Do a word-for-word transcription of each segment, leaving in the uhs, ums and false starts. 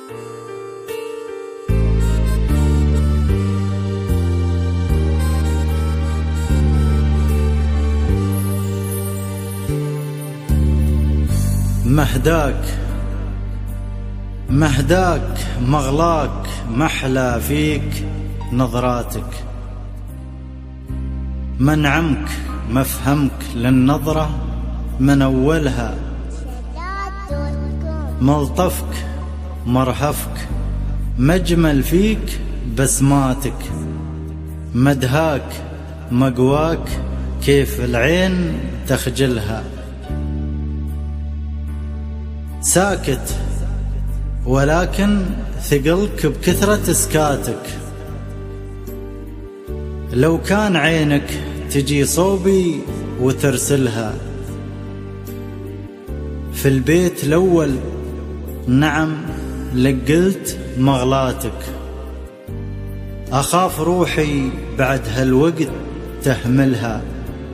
مهداك مهداك مغلاك محلى فيك نظراتك، منعمك مفهمك للنظرة من أولها، ملطفك مرهفك مجمل فيك بسماتك، مدهاك مقواك كيف العين تخجلها، ساكت ولكن ثقلك بكثرة سكاتك، لو كان عينك تجي صوبي وترسلها، في البيت الأول نعم لك قلت مغلاتك، أخاف روحي بعد هالوقت تهملها،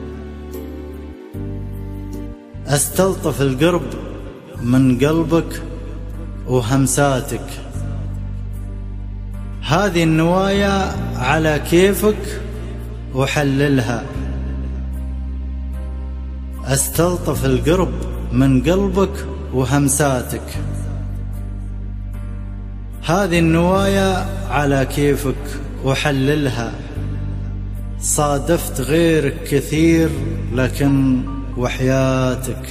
أستلطف القرب من قلبك وهمساتك، هذه النوايا على كيفك وحللها، أستلطف القرب من قلبك وهمساتك، هذه النوايا على كيفك وحللها، صادفت غيرك كثير لكن وحياتك،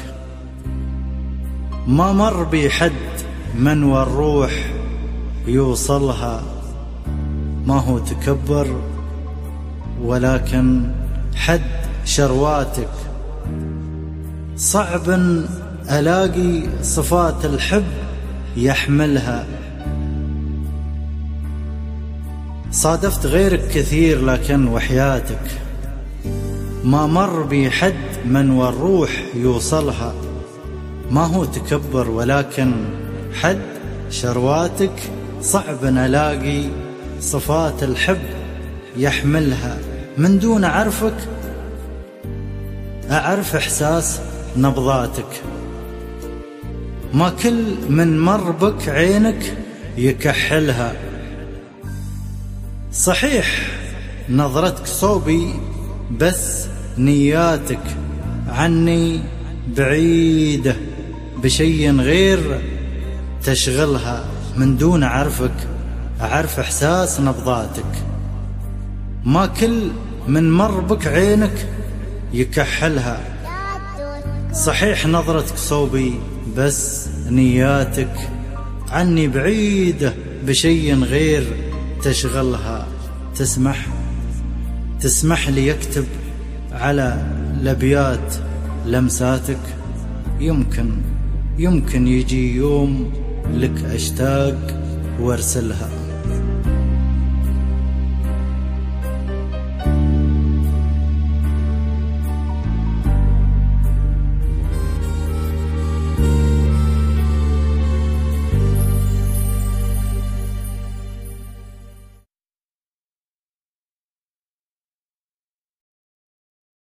ما مر بي حد من والروح يوصلها، ما هو تكبر ولكن حد شرواتك، صعب ألاقي صفات الحب يحملها، صادفت غيرك كثير لكن وحياتك، ما مر بي حد من والروح يوصلها، ما هو تكبر ولكن حد شرواتك، صعب ألاقي صفات الحب يحملها، من دون أعرفك أعرف إحساس نبضاتك، ما كل من مر بك عينك يكحلها، صحيح نظرتك صوبي بس نياتك عني بعيدة بشيء غير تشغلها، من دون أعرفك أعرف إحساس نبضاتك، ما كل من مر بك عينك يكحلها، صحيح نظرتك صوبي بس نياتك عني بعيدة بشيء غير تشغلها، تسمح تسمح لي يكتب على الأبيات لمساتك، يمكن يمكن يجي يوم لك أشتاق وارسلها.